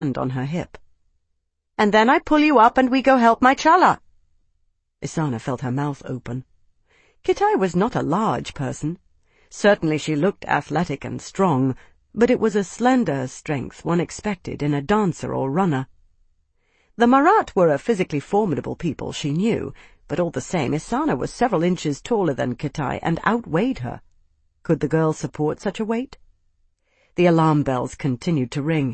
hand on her hip. "And then I pull you up and we go help my Chala." Isana felt her mouth open. Kitai was not a large person. Certainly she looked athletic and strong, but it was a slender strength one expected in a dancer or runner. The Marat were a physically formidable people, she knew, but all the same Isana was several inches taller than Kitai and outweighed her. Could the girl support such a weight? The alarm bells continued to ring.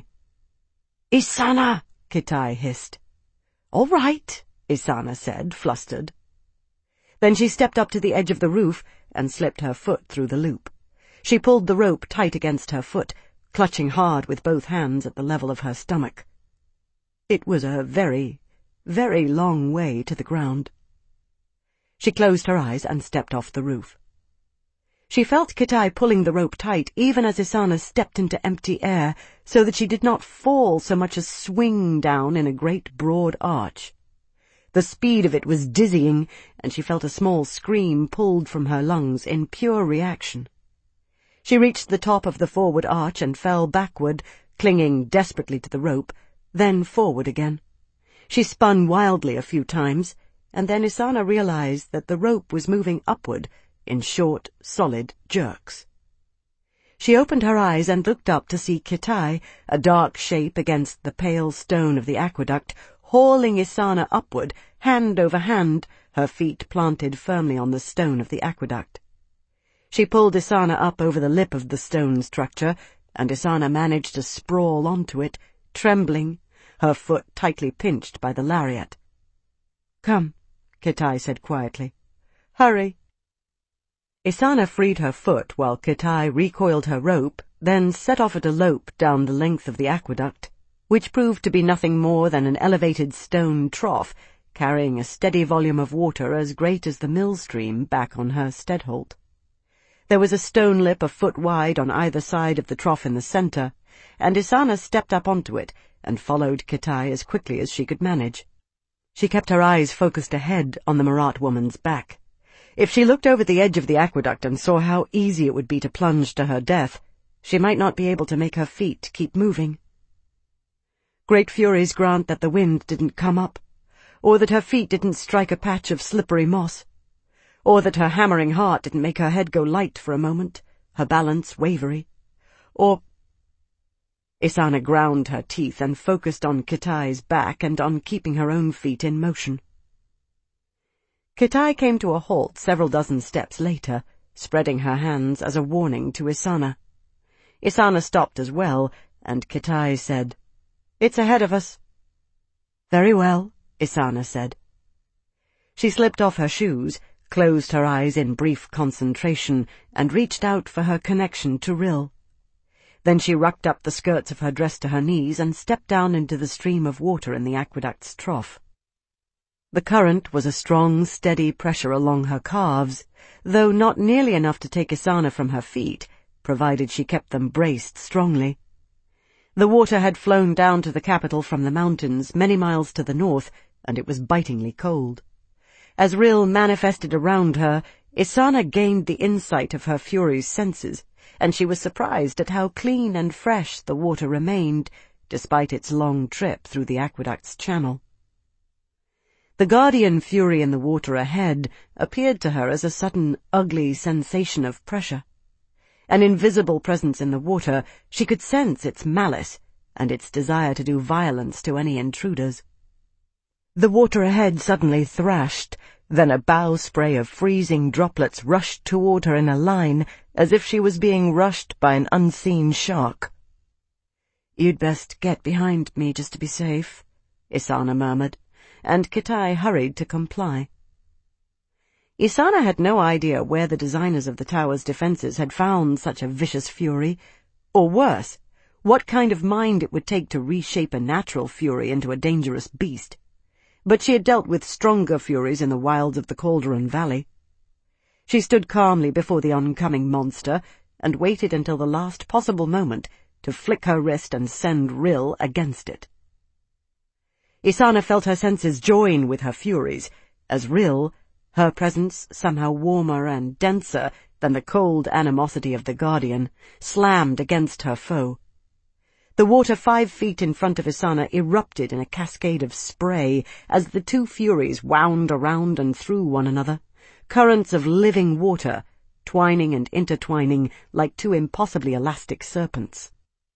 "Isana!" Kitai hissed. "All right," Isana said, flustered. Then she stepped up to the edge of the roof and slipped her foot through the loop. She pulled the rope tight against her foot, clutching hard with both hands at the level of her stomach. It was a very, very long way to the ground. She closed her eyes and stepped off the roof. She felt Kitai pulling the rope tight even as Isana stepped into empty air, so that she did not fall so much as swing down in a great broad arch. The speed of it was dizzying, and she felt a small scream pulled from her lungs in pure reaction. She reached the top of the forward arch and fell backward, clinging desperately to the rope, then forward again. She spun wildly a few times, and then Isana realized that the rope was moving upward in short, solid jerks. She opened her eyes and looked up to see Kitai, a dark shape against the pale stone of the aqueduct, hauling Isana upward, hand over hand, her feet planted firmly on the stone of the aqueduct. She pulled Isana up over the lip of the stone structure, and Isana managed to sprawl onto it, trembling, her foot tightly pinched by the lariat. "Come," Kitai said quietly. "Hurry." Isana freed her foot while Kitai recoiled her rope, then set off at a lope down the length of the aqueduct, which proved to be nothing more than an elevated stone trough, carrying a steady volume of water as great as the mill stream back on her Stedholt. There was a stone lip a foot wide on either side of the trough in the center, and Isana stepped up onto it and followed Kitai as quickly as she could manage. She kept her eyes focused ahead on the Marat woman's back. If she looked over the edge of the aqueduct and saw how easy it would be to plunge to her death, she might not be able to make her feet keep moving. Great Furies grant that the wind didn't come up, or that her feet didn't strike a patch of slippery moss, or that her hammering heart didn't make her head go light for a moment, her balance wavery, or— Isana ground her teeth and focused on Kitai's back and on keeping her own feet in motion. Kitai came to a halt several dozen steps later, spreading her hands as a warning to Isana. Isana stopped as well, and Kitai said, "It's ahead of us." "Very well," Isana said. She slipped off her shoes, closed her eyes in brief concentration, and reached out for her connection to Rill. Then she rucked up the skirts of her dress to her knees and stepped down into the stream of water in the aqueduct's trough. The current was a strong, steady pressure along her calves, though not nearly enough to take Isana from her feet, provided she kept them braced strongly. The water had flown down to the capital from the mountains many miles to the north, and it was bitingly cold. As Rill manifested around her, Isana gained the insight of her Fury's senses, and she was surprised at how clean and fresh the water remained, despite its long trip through the aqueduct's channel. The guardian Fury in the water ahead appeared to her as a sudden, ugly sensation of pressure. An invisible presence in the water, she could sense its malice and its desire to do violence to any intruders. The water ahead suddenly thrashed, then a bowspray of freezing droplets rushed toward her in a line, as if she was being rushed by an unseen shark. "You'd best get behind me just to be safe," Isana murmured, and Kitai hurried to comply. Isana had no idea where the designers of the tower's defenses had found such a vicious fury, or worse, what kind of mind it would take to reshape a natural fury into a dangerous beast. But she had dealt with stronger furies in the wilds of the Calderon Valley. She stood calmly before the oncoming monster and waited until the last possible moment to flick her wrist and send Rill against it. Isana felt her senses join with her furies, as Rill, her presence somehow warmer and denser than the cold animosity of the Guardian, slammed against her foe. The water 5 feet in front of Isana erupted in a cascade of spray as the two furies wound around and through one another, currents of living water, twining and intertwining like two impossibly elastic serpents.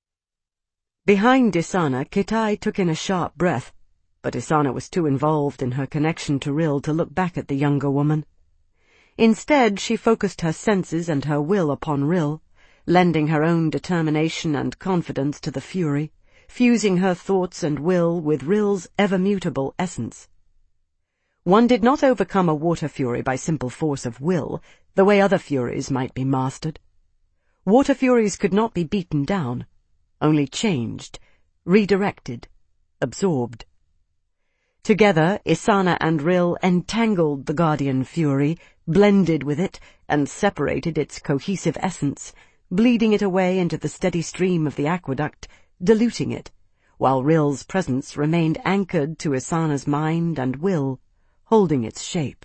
Behind Isana, Kitai took in a sharp breath, but Isana was too involved in her connection to Rill to look back at the younger woman. Instead, she focused her senses and her will upon Rill, lending her own determination and confidence to the fury, fusing her thoughts and will with Rill's ever-mutable essence. One did not overcome a water fury by simple force of will, the way other furies might be mastered. Water furies could not be beaten down, only changed, redirected, absorbed. Together, Isana and Rill entangled the guardian fury, blended with it, and separated its cohesive essence, bleeding it away into the steady stream of the aqueduct, diluting it, while Rill's presence remained anchored to Isana's mind and will, holding its shape.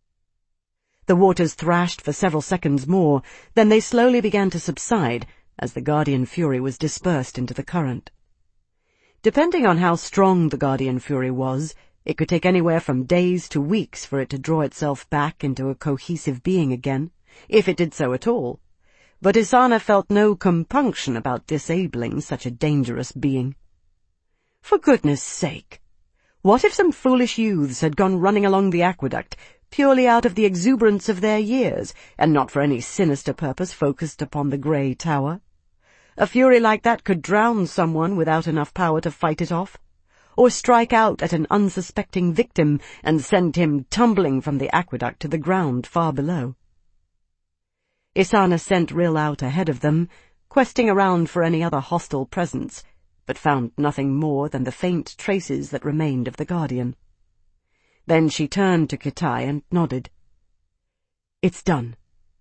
The waters thrashed for several seconds more, then they slowly began to subside as the guardian fury was dispersed into the current. Depending on how strong the guardian fury was, it could take anywhere from days to weeks for it to draw itself back into a cohesive being again, if it did so at all. But Isana felt no compunction about disabling such a dangerous being. For goodness sake! What if some foolish youths had gone running along the aqueduct, purely out of the exuberance of their years, and not for any sinister purpose focused upon the grey tower? A fury like that could drown someone without enough power to fight it off, or strike out at an unsuspecting victim and send him tumbling from the aqueduct to the ground far below. Isana sent Rill out ahead of them, questing around for any other hostile presence, but found nothing more than the faint traces that remained of the guardian. Then she turned to Kitai and nodded. "It's done."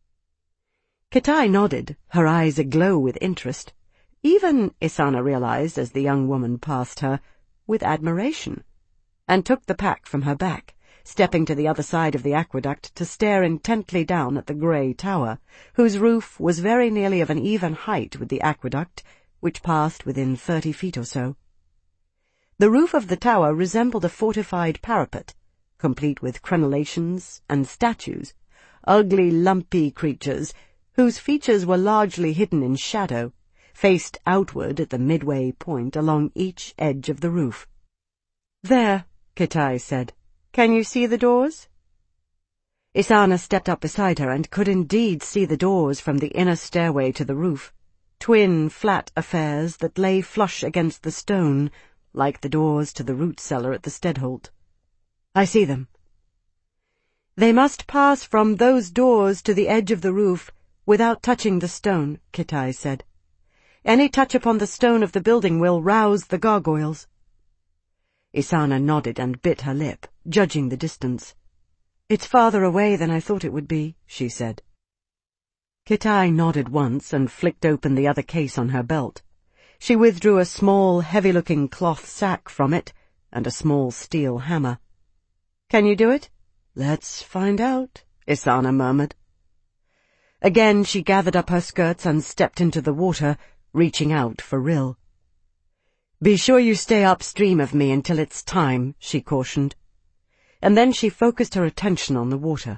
Kitai nodded, her eyes aglow with interest, even, Isana realized as the young woman passed her, with admiration, and took the pack from her back, stepping to the other side of the aqueduct to stare intently down at the grey tower, whose roof was very nearly of an even height with the aqueduct, which passed within 30 feet or so. The roof of the tower resembled a fortified parapet, complete with crenellations and statues, ugly, lumpy creatures, whose features were largely hidden in shadow, faced outward at the midway point along each edge of the roof. "There," Kitai said. "Can you see the doors?" Isana stepped up beside her and could indeed see the doors from the inner stairway to the roof, twin flat affairs that lay flush against the stone, like the doors to the root cellar at the Stedholt. "I see them." "They must pass from those doors to the edge of the roof without touching the stone," Kitai said. "Any touch upon the stone of the building will rouse the gargoyles." Isana nodded and bit her lip, judging the distance. "It's farther away than I thought it would be," she said. Kitai nodded once and flicked open the other case on her belt. She withdrew a small, heavy-looking cloth sack from it and a small steel hammer. "Can you do it?" "Let's find out," Isana murmured. Again she gathered up her skirts and stepped into the water, reaching out for Rill. "Be sure you stay upstream of me until it's time," she cautioned. And then she focused her attention on the water.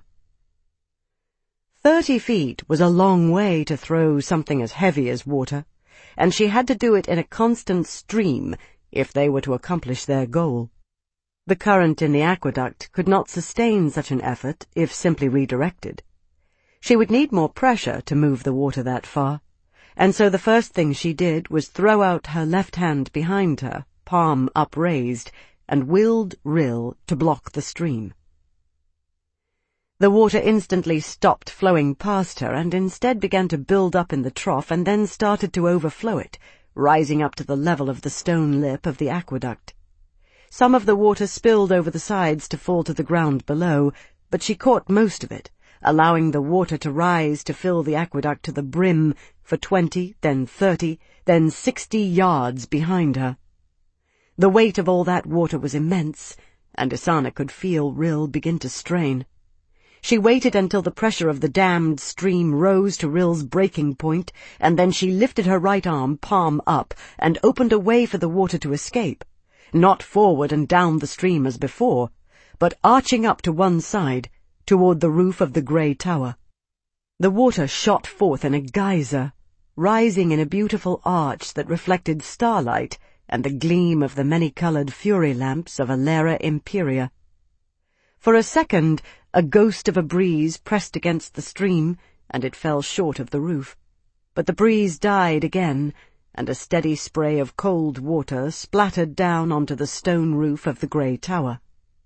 30 feet was a long way to throw something as heavy as water, and she had to do it in a constant stream if they were to accomplish their goal. The current in the aqueduct could not sustain such an effort if simply redirected. She would need more pressure to move the water that far, and so the first thing she did was throw out her left hand behind her, palm upraised, and willed Rill to block the stream. The water instantly stopped flowing past her and instead began to build up in the trough and then started to overflow it, rising up to the level of the stone lip of the aqueduct. Some of the water spilled over the sides to fall to the ground below, but she caught most of it, allowing the water to rise to fill the aqueduct to the brim for 20, then 30, then 60 yards behind her. The weight of all that water was immense, and Isana could feel Rill begin to strain. She waited until the pressure of the dammed stream rose to Rill's breaking point, and then she lifted her right arm, palm up, and opened a way for the water to escape, not forward and down the stream as before, but arching up to one side, toward the roof of the grey tower. The water shot forth in a geyser, rising in a beautiful arch that reflected starlight and the gleam of the many-coloured fury lamps of Alera Imperia. For a second, a ghost of a breeze pressed against the stream, and it fell short of the roof. But the breeze died again, and a steady spray of cold water splattered down onto the stone roof of the grey tower.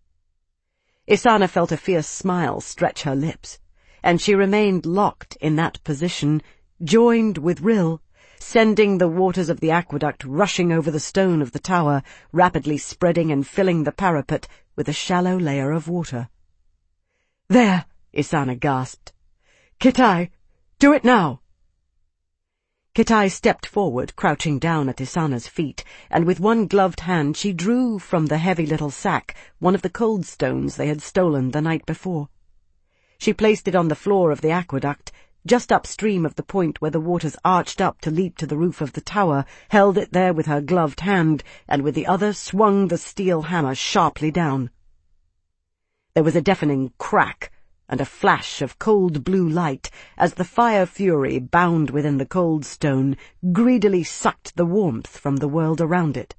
Isana felt a fierce smile stretch her lips, and she remained locked in that position, joined with Rill, sending the waters of the aqueduct rushing over the stone of the tower, rapidly spreading and filling the parapet with a shallow layer of water. "There!" Isana gasped. "Kitai, do it now!" Kitai stepped forward, crouching down at Isana's feet, and with one gloved hand she drew from the heavy little sack one of the cold stones they had stolen the night before. She placed it on the floor of the aqueduct, just upstream of the point where the waters arched up to leap to the roof of the tower, held it there with her gloved hand, and with the other swung the steel hammer sharply down. There was a deafening crack and a flash of cold blue light as the fire fury bound within the cold stone greedily sucked the warmth from the world around it.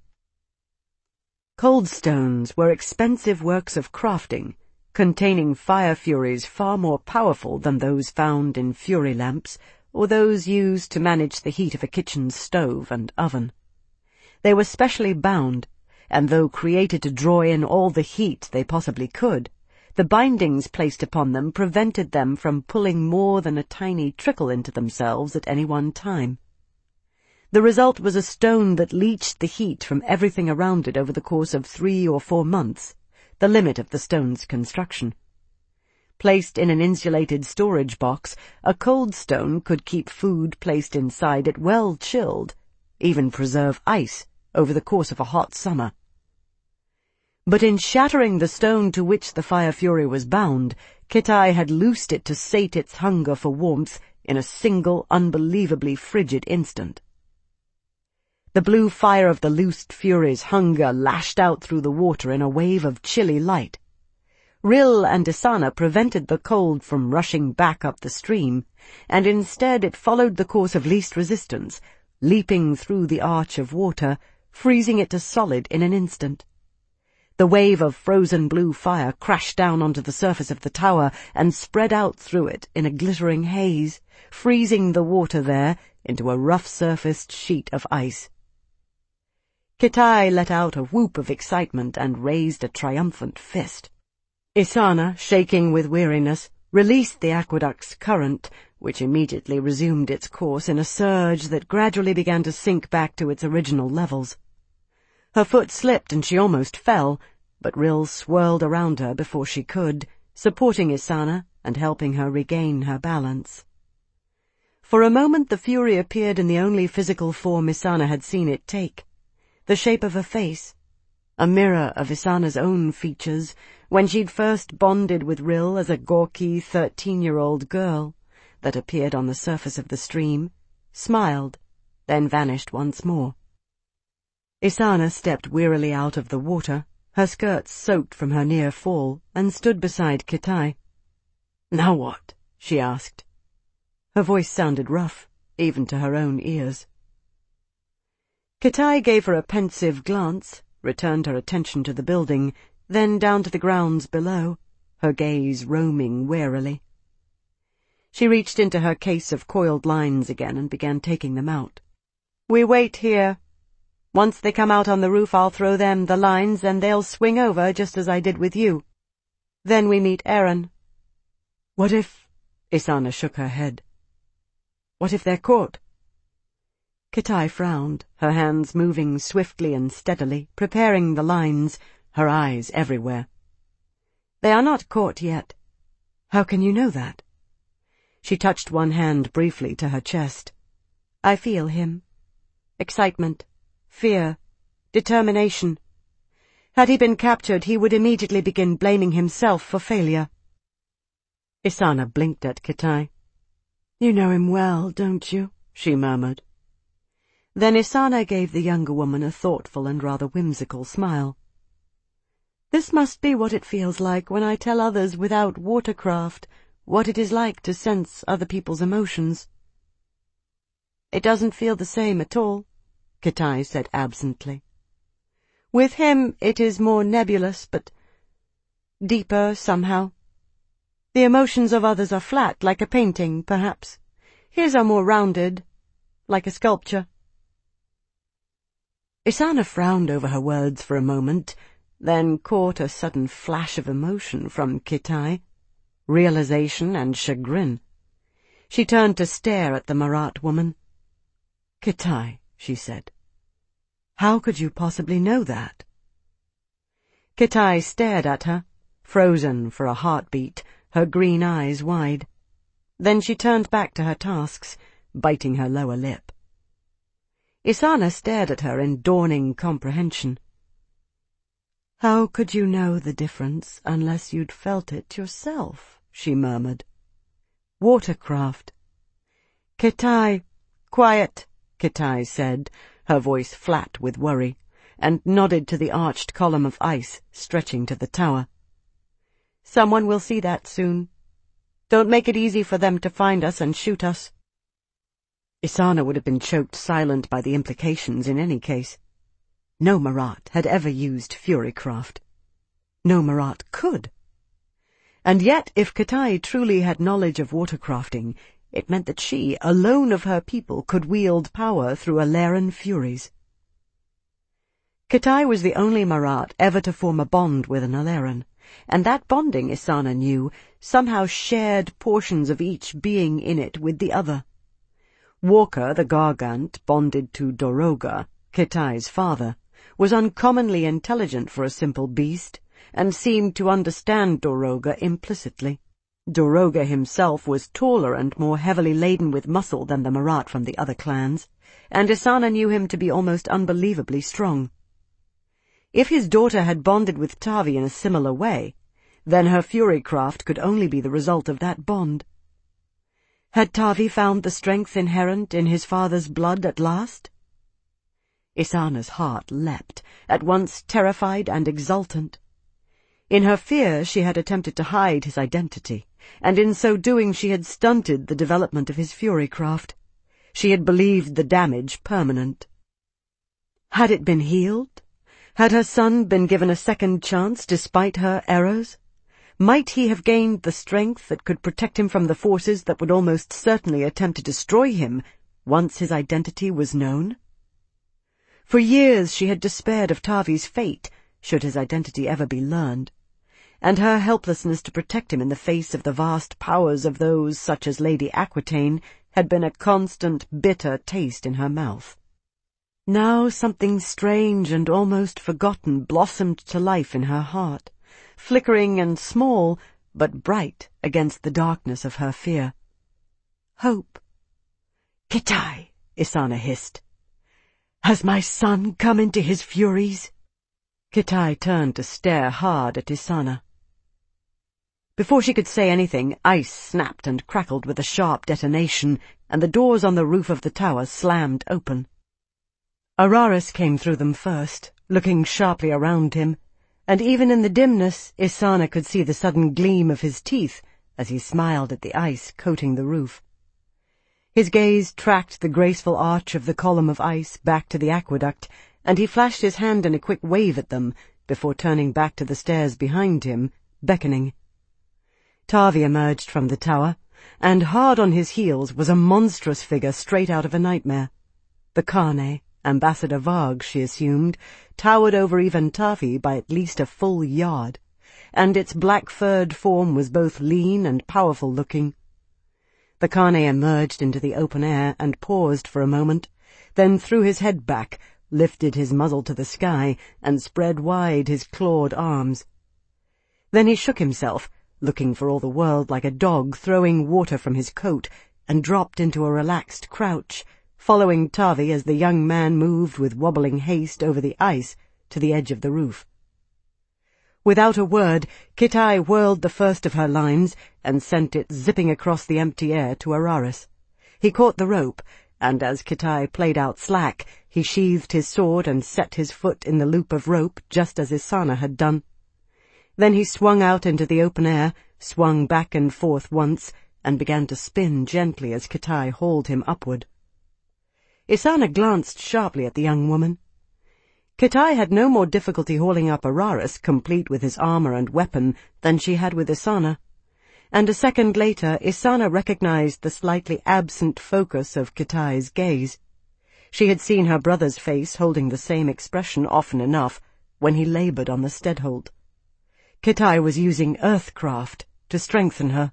Cold stones were expensive works of crafting, containing fire furies far more powerful than those found in fury lamps or those used to manage the heat of a kitchen stove and oven. They were specially bound, and though created to draw in all the heat they possibly could, the bindings placed upon them prevented them from pulling more than a tiny trickle into themselves at any one time. The result was a stone that leached the heat from everything around it over the course of 3 or 4 months, the limit of the stone's construction. Placed in an insulated storage box, a cold stone could keep food placed inside it well chilled, even preserve ice, over the course of a hot summer. But in shattering the stone to which the fire fury was bound, Kitai had loosed it to sate its hunger for warmth in a single, unbelievably frigid instant. The blue fire of the loosed fury's hunger lashed out through the water in a wave of chilly light. Rill and Isana prevented the cold from rushing back up the stream, and instead it followed the course of least resistance, leaping through the arch of water, freezing it to solid in an instant. The wave of frozen blue fire crashed down onto the surface of the tower and spread out through it in a glittering haze, freezing the water there into a rough-surfaced sheet of ice. Kitai let out a whoop of excitement and raised a triumphant fist. Isana, shaking with weariness, released the aqueduct's current, which immediately resumed its course in a surge that gradually began to sink back to its original levels. Her foot slipped and she almost fell, but Rill swirled around her before she could, supporting Isana and helping her regain her balance. For a moment the fury appeared in the only physical form Isana had seen it take, the shape of a face, a mirror of Isana's own features when she'd first bonded with Rill as a gawky 13-year-old girl, that appeared on the surface of the stream, smiled, then vanished once more. Isana stepped wearily out of the water, her skirts soaked from her near fall, and stood beside Kitai. "Now what?" she asked. Her voice sounded rough, even to her own ears. Kitai gave her a pensive glance, returned her attention to the building, then down to the grounds below, her gaze roaming warily. She reached into her case of coiled lines again and began taking them out. "We wait here. Once they come out on the roof, I'll throw them the lines, and they'll swing over just as I did with you. Then we meet Eren." "What if—" Isana shook her head. "What if they're caught?" Kitai frowned, her hands moving swiftly and steadily, preparing the lines, her eyes everywhere. "They are not caught yet." "How can you know that?" She touched one hand briefly to her chest. "I feel him. Excitement, fear, determination. Had he been captured, he would immediately begin blaming himself for failure." Isana blinked at Kitai. "You know him well, don't you?" she murmured. Then Isana gave the younger woman a thoughtful and rather whimsical smile. "This must be what it feels like when I tell others without watercraft what it is like to sense other people's emotions." "It doesn't feel the same at all," Kitai said absently. "With him it is more nebulous, but deeper somehow. The emotions of others are flat, like a painting, perhaps. His are more rounded, like a sculpture." Isana frowned over her words for a moment, then caught a sudden flash of emotion from Kitai, realization and chagrin. She turned to stare at the Marat woman. "Kitai," she said, "how could you possibly know that?" Kitai stared at her, frozen for a heartbeat, her green eyes wide. Then she turned back to her tasks, biting her lower lip. Isana stared at her in dawning comprehension. "How could you know the difference unless you'd felt it yourself?" she murmured. "Watercraft." "Kitai, quiet," Kitai said, her voice flat with worry, and nodded to the arched column of ice stretching to the tower. "Someone will see that soon. Don't make it easy for them to find us and shoot us." Isana would have been choked silent by the implications in any case. No Marat had ever used Furycraft. No Marat could. And yet, if Kitai truly had knowledge of watercrafting, it meant that she, alone of her people, could wield power through Aleran furies. Kitai was the only Marat ever to form a bond with an Aleran, and that bonding, Isana knew, somehow shared portions of each being in it with the other. Walker, the Gargant, bonded to Doroga, Kitai's father, was uncommonly intelligent for a simple beast, and seemed to understand Doroga implicitly. Doroga himself was taller and more heavily laden with muscle than the Marat from the other clans, and Isana knew him to be almost unbelievably strong. If his daughter had bonded with Tavi in a similar way, then her Furycraft could only be the result of that bond. Had Tavi found the strength inherent in his father's blood at last? Isana's heart leapt, at once terrified and exultant. In her fear she had attempted to hide his identity, and in so doing she had stunted the development of his Furycraft. She had believed the damage permanent. Had it been healed? Had her son been given a second chance despite her errors? Might he have gained the strength that could protect him from the forces that would almost certainly attempt to destroy him once his identity was known? For years she had despaired of Tavi's fate, should his identity ever be learned, and her helplessness to protect him in the face of the vast powers of those such as Lady Aquitaine had been a constant bitter taste in her mouth. Now something strange and almost forgotten blossomed to life in her heart, flickering and small, but bright against the darkness of her fear. Hope. "Kitai," Isana hissed. "Has my son come into his furies?" Kitai turned to stare hard at Isana. Before she could say anything, ice snapped and crackled with a sharp detonation, and the doors on the roof of the tower slammed open. Araris came through them first, looking sharply around him, and even in the dimness Isana could see the sudden gleam of his teeth as he smiled at the ice coating the roof. His gaze tracked the graceful arch of the column of ice back to the aqueduct, and he flashed his hand in a quick wave at them before turning back to the stairs behind him, beckoning. Tavi emerged from the tower, and hard on his heels was a monstrous figure straight out of a nightmare. The Kane, Ambassador Varg, she assumed, towered over even Tavi by at least a full yard, and its black-furred form was both lean and powerful-looking. The Kane emerged into the open air and paused for a moment, then threw his head back, lifted his muzzle to the sky, and spread wide his clawed arms. Then he shook himself, looking for all the world like a dog throwing water from his coat, and dropped into a relaxed crouch, following Tavi as the young man moved with wobbling haste over the ice to the edge of the roof. Without a word, Kitai whirled the first of her lines and sent it zipping across the empty air to Araris. He caught the rope, and as Kitai played out slack, he sheathed his sword and set his foot in the loop of rope just as Isana had done. Then he swung out into the open air, swung back and forth once, and began to spin gently as Kitai hauled him upward. Isana glanced sharply at the young woman. Kitai had no more difficulty hauling up Araris, complete with his armor and weapon, than she had with Isana, and a second later Isana recognized the slightly absent focus of Kitai's gaze. She had seen her brother's face holding the same expression often enough when he labored on the Steadhold. Kitai was using earthcraft to strengthen her.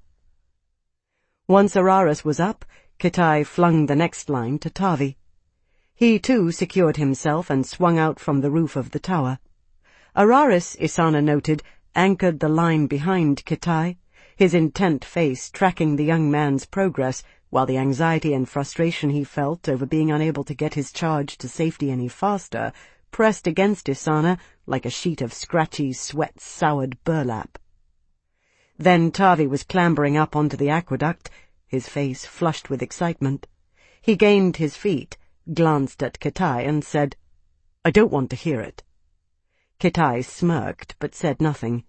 Once Araris was up, Kitai flung the next line to Tavi. He, too, secured himself and swung out from the roof of the tower. Araris, Isana noted, anchored the line behind Kitai, his intent face tracking the young man's progress, while the anxiety and frustration he felt over being unable to get his charge to safety any faster pressed against Isana like a sheet of scratchy, sweat-soured burlap. Then Tavi was clambering up onto the aqueduct, his face flushed with excitement. He gained his feet, glanced at Kitai, and said, "I don't want to hear it." Kitai smirked, but said nothing.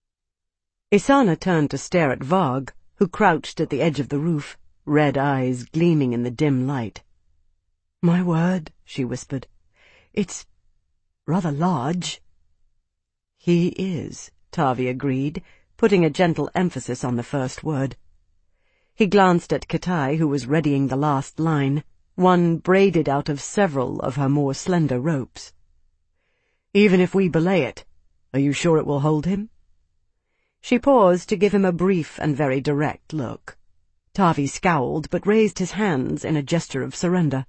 Isana turned to stare at Varg, who crouched at the edge of the roof, red eyes gleaming in the dim light. "My word," she whispered. "It's rather large." "He is," Tavi agreed, putting a gentle emphasis on the first word. He glanced at Kitai, who was readying the last line, one braided out of several of her more slender ropes. "Even if we belay it, are you sure it will hold him?" She paused to give him a brief and very direct look. Tavi scowled, but raised his hands in a gesture of surrender.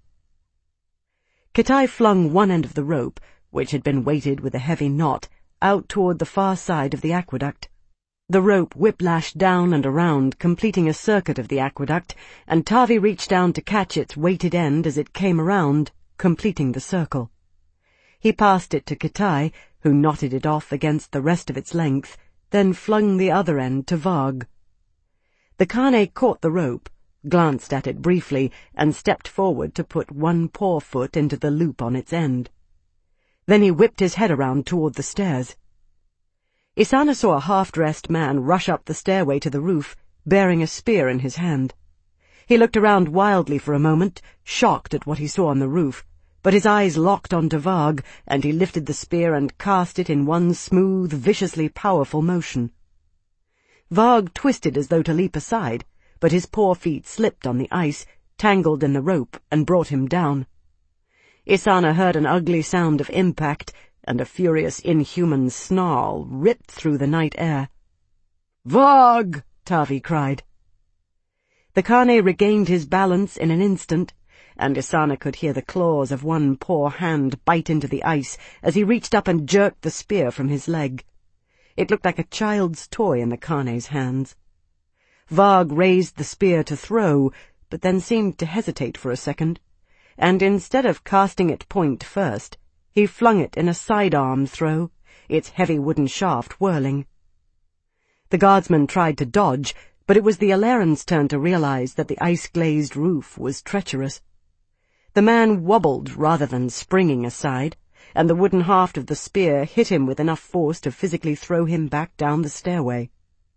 Kitai flung one end of the rope, which had been weighted with a heavy knot, out toward the far side of the aqueduct. The rope whiplashed down and around, completing a circuit of the aqueduct, and Tavi reached down to catch its weighted end as it came around, completing the circle. He passed it to Kitai, who knotted it off against the rest of its length, then flung the other end to Varg. The Kane caught the rope, glanced at it briefly, and stepped forward to put one paw foot into the loop on its end. Then he whipped his head around toward the stairs. Isana saw a half-dressed man rush up the stairway to the roof, bearing a spear in his hand. He looked around wildly for a moment, shocked at what he saw on the roof, but his eyes locked onto Varg, and he lifted the spear and cast it in one smooth, viciously powerful motion. Varg twisted as though to leap aside, but his poor feet slipped on the ice, tangled in the rope, and brought him down. Isana heard an ugly sound of impact, and a furious, inhuman snarl ripped through the night air. "Varg!" Tavi cried. The Kane regained his balance in an instant, and Isana could hear the claws of one poor hand bite into the ice as he reached up and jerked the spear from his leg. It looked like a child's toy in the Kane's hands. Varg raised the spear to throw, but then seemed to hesitate for a second, and instead of casting it point first, he flung it in a sidearm throw, its heavy wooden shaft whirling. The guardsman tried to dodge, but it was the Alaren's turn to realize that the ice-glazed roof was treacherous. The man wobbled rather than springing aside, and the wooden haft of the spear hit him with enough force to physically throw him back down the stairway.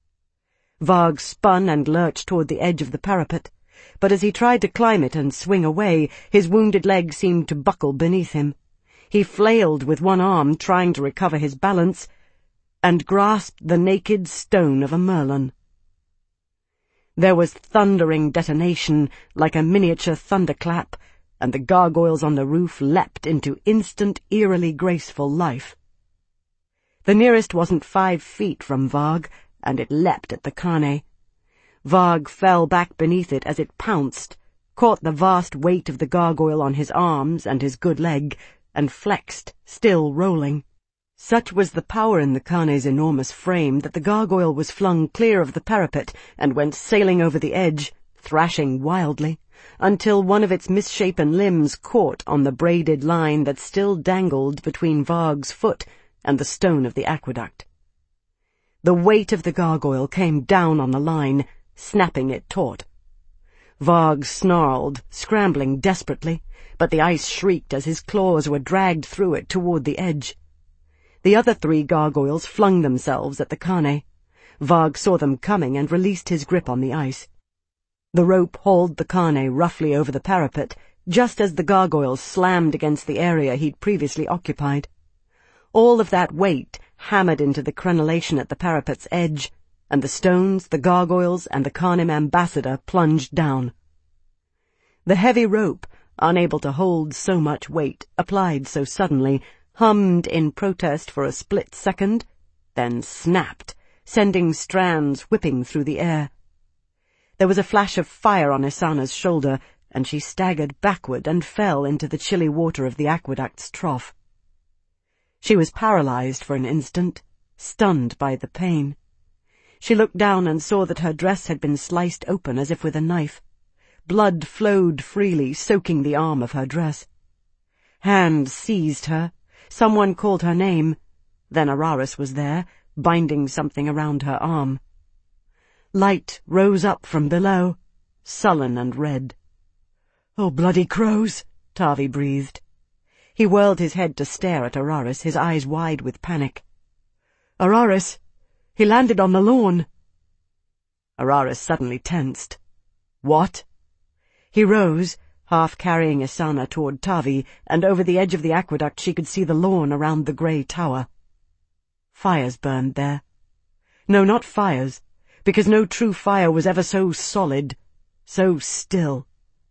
Varg spun and lurched toward the edge of the parapet, but as he tried to climb it and swing away, his wounded leg seemed to buckle beneath him. He flailed with one arm, trying to recover his balance, and grasped the naked stone of a merlon. There was thundering detonation, like a miniature thunderclap, and the gargoyles on the roof leapt into instant, eerily graceful life. The nearest wasn't 5 feet from Varg, and it leapt at the Kane. Varg fell back beneath it as it pounced, caught the vast weight of the gargoyle on his arms and his good leg, and flexed, still rolling. Such was the power in the Kane's enormous frame that the gargoyle was flung clear of the parapet and went sailing over the edge, thrashing wildly, until one of its misshapen limbs caught on the braided line that still dangled between Varg's foot and the stone of the aqueduct. The weight of the gargoyle came down on the line, snapping it taut. Varg snarled, scrambling desperately, but the ice shrieked as his claws were dragged through it toward the edge. The other 3 gargoyles flung themselves at the Kane. Varg saw them coming and released his grip on the ice. The rope hauled the Kane roughly over the parapet, just as the gargoyles slammed against the area he'd previously occupied. All of that weight hammered into the crenellation at the parapet's edge, and the stones, the gargoyles, and the Kanem ambassador plunged down. The heavy rope, unable to hold so much weight, applied so suddenly, hummed in protest for a split second, then snapped, sending strands whipping through the air. There was a flash of fire on Isana's shoulder, and she staggered backward and fell into the chilly water of the aqueduct's trough. She was paralyzed for an instant, stunned by the pain. She looked down and saw that her dress had been sliced open as if with a knife. Blood flowed freely, soaking the arm of her dress. Hands seized her. Someone called her name. Then Araris was there, binding something around her arm. Light rose up from below, sullen and red. "Oh, bloody crows!" Tavi breathed. He whirled his head to stare at Araris, his eyes wide with panic. "Araris! He landed on the lawn!" Araris suddenly tensed. "What?" He rose, half carrying Isana toward Tavi, and over the edge of the aqueduct she could see the lawn around the grey tower. Fires burned there. No, not fires, because no true fire was ever so solid, so still.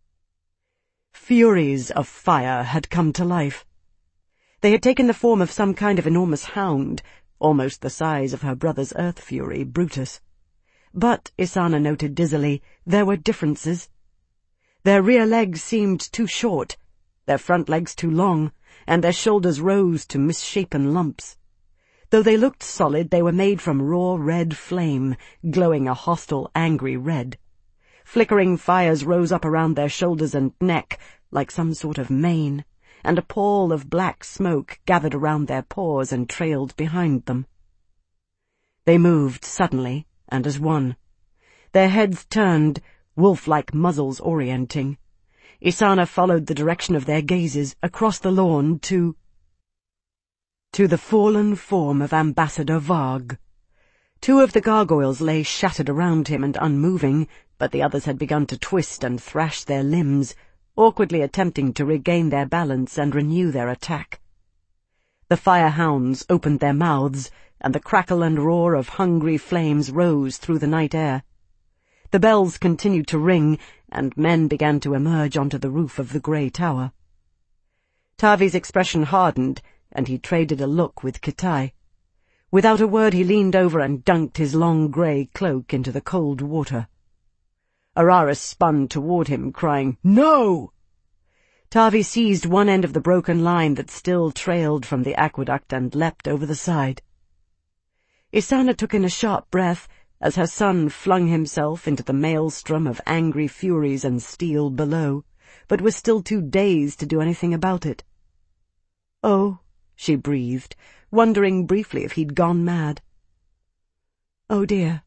Furies of fire had come to life. They had taken the form of some kind of enormous hound, almost the size of her brother's earth fury, Brutus. But, Isana noted dizzily, there were differences. Their rear legs seemed too short, their front legs too long, and their shoulders rose to misshapen lumps. Though they looked solid, they were made from raw red flame, glowing a hostile, angry red. Flickering fires rose up around their shoulders and neck, like some sort of mane, and a pall of black smoke gathered around their paws and trailed behind them. They moved suddenly, and as one. Their heads turned, wolf-like muzzles orienting. Isana followed the direction of their gazes, across the lawn to the fallen form of Ambassador Varg. 2 of the gargoyles lay shattered around him and unmoving, but the others had begun to twist and thrash their limbs, awkwardly attempting to regain their balance and renew their attack. The fire-hounds opened their mouths, and the crackle and roar of hungry flames rose through the night air. The bells continued to ring, and men began to emerge onto the roof of the grey tower. Tavi's expression hardened, and he traded a look with Kitai. Without a word he leaned over and dunked his long grey cloak into the cold water. Araris spun toward him, crying, "No!" Tavi seized one end of the broken line that still trailed from the aqueduct and leapt over the side. Isana took in a sharp breath as her son flung himself into the maelstrom of angry furies and steel below, but was still too dazed to do anything about it. "Oh," she breathed, wondering briefly if he'd gone mad. "Oh dear."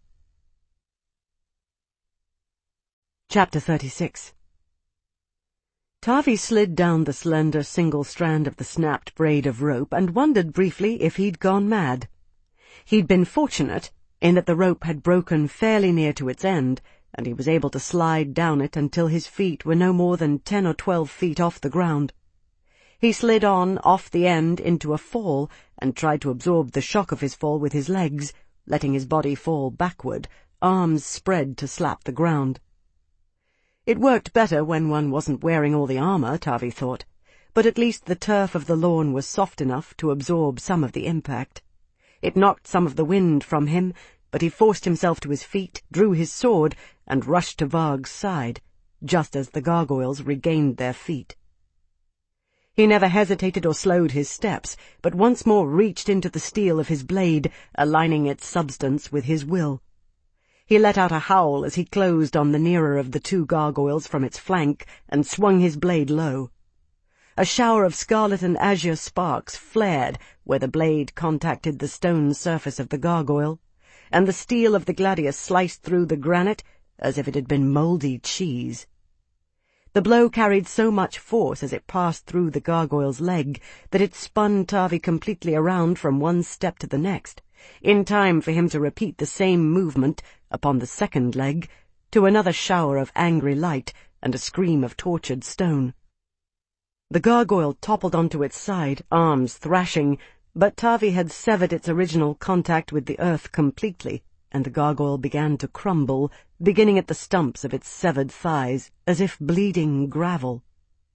Chapter 36. Tavi slid down the slender single strand of the snapped braid of rope and wondered briefly if he'd gone mad. He'd been fortunate in that the rope had broken fairly near to its end, and he was able to slide down it until his feet were no more than 10 or 12 feet off the ground. He slid on off the end into a fall and tried to absorb the shock of his fall with his legs, letting his body fall backward, arms spread to slap the ground. It worked better when one wasn't wearing all the armor, Tavi thought, but at least the turf of the lawn was soft enough to absorb some of the impact. It knocked some of the wind from him, but he forced himself to his feet, drew his sword, and rushed to Varg's side, just as the gargoyles regained their feet. He never hesitated or slowed his steps, but once more reached into the steel of his blade, aligning its substance with his will. He let out a howl as he closed on the nearer of the 2 gargoyles from its flank and swung his blade low. A shower of scarlet and azure sparks flared where the blade contacted the stone surface of the gargoyle, and the steel of the gladius sliced through the granite as if it had been mouldy cheese. The blow carried so much force as it passed through the gargoyle's leg that it spun Tavi completely around from one step to the next, in time for him to repeat the same movement upon the second leg, to another shower of angry light and a scream of tortured stone. The gargoyle toppled onto its side, arms thrashing, but Tavi had severed its original contact with the earth completely, and the gargoyle began to crumble, beginning at the stumps of its severed thighs, as if bleeding gravel.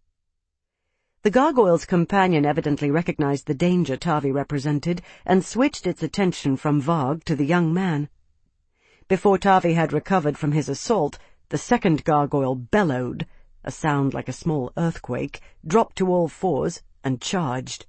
The gargoyle's companion evidently recognized the danger Tavi represented, and switched its attention from Varg to the young man. Before Tavi had recovered from his assault, the second gargoyle bellowed, a sound like a small earthquake, dropped to all fours, and charged.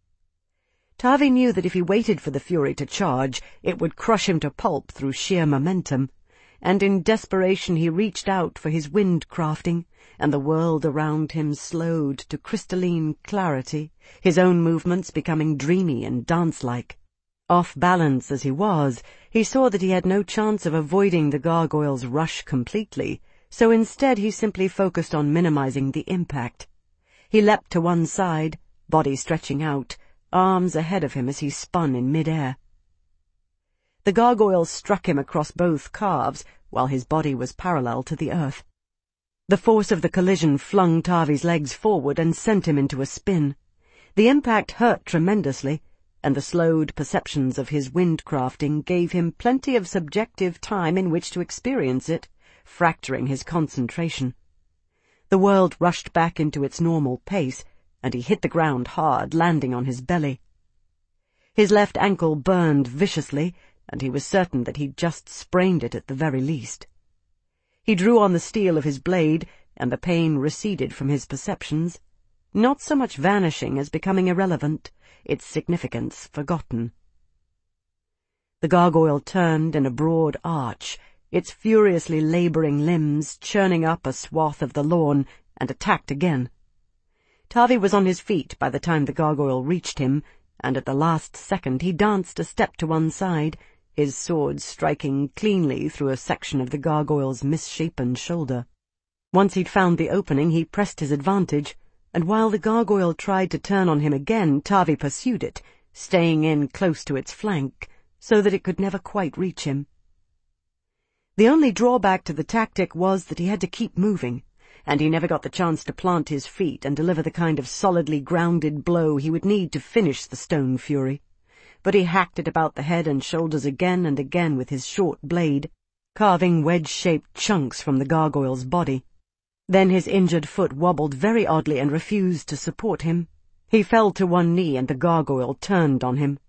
Tavi knew that if he waited for the fury to charge, it would crush him to pulp through sheer momentum, and in desperation he reached out for his wind-crafting, and the world around him slowed to crystalline clarity, his own movements becoming dreamy and dance-like. Off balance as he was, he saw that he had no chance of avoiding the gargoyle's rush completely, so instead he simply focused on minimizing the impact. He leapt to one side, body stretching out, arms ahead of him as he spun in mid-air. The gargoyle struck him across both calves, while his body was parallel to the earth. The force of the collision flung Tavi's legs forward and sent him into a spin. The impact hurt tremendously, and the slowed perceptions of his windcrafting gave him plenty of subjective time in which to experience it, fracturing his concentration. The world rushed back into its normal pace, and he hit the ground hard, landing on his belly. His left ankle burned viciously, and he was certain that he'd just sprained it at the very least. He drew on the steel of his blade, and the pain receded from his perceptions, not so much vanishing as becoming irrelevant, its significance forgotten. The gargoyle turned in a broad arch, its furiously laboring limbs churning up a swath of the lawn, and attacked again. Tavi was on his feet by the time the gargoyle reached him, and at the last second he danced a step to one side, his sword striking cleanly through a section of the gargoyle's misshapen shoulder. Once he'd found the opening, he pressed his advantage, and while the gargoyle tried to turn on him again, Tavi pursued it, staying in close to its flank, so that it could never quite reach him. The only drawback to the tactic was that he had to keep moving, and he never got the chance to plant his feet and deliver the kind of solidly grounded blow he would need to finish the stone fury. But he hacked it about the head and shoulders again and again with his short blade, carving wedge-shaped chunks from the gargoyle's body. Then his injured foot wobbled very oddly and refused to support him. He fell to one knee and the gargoyle turned on him.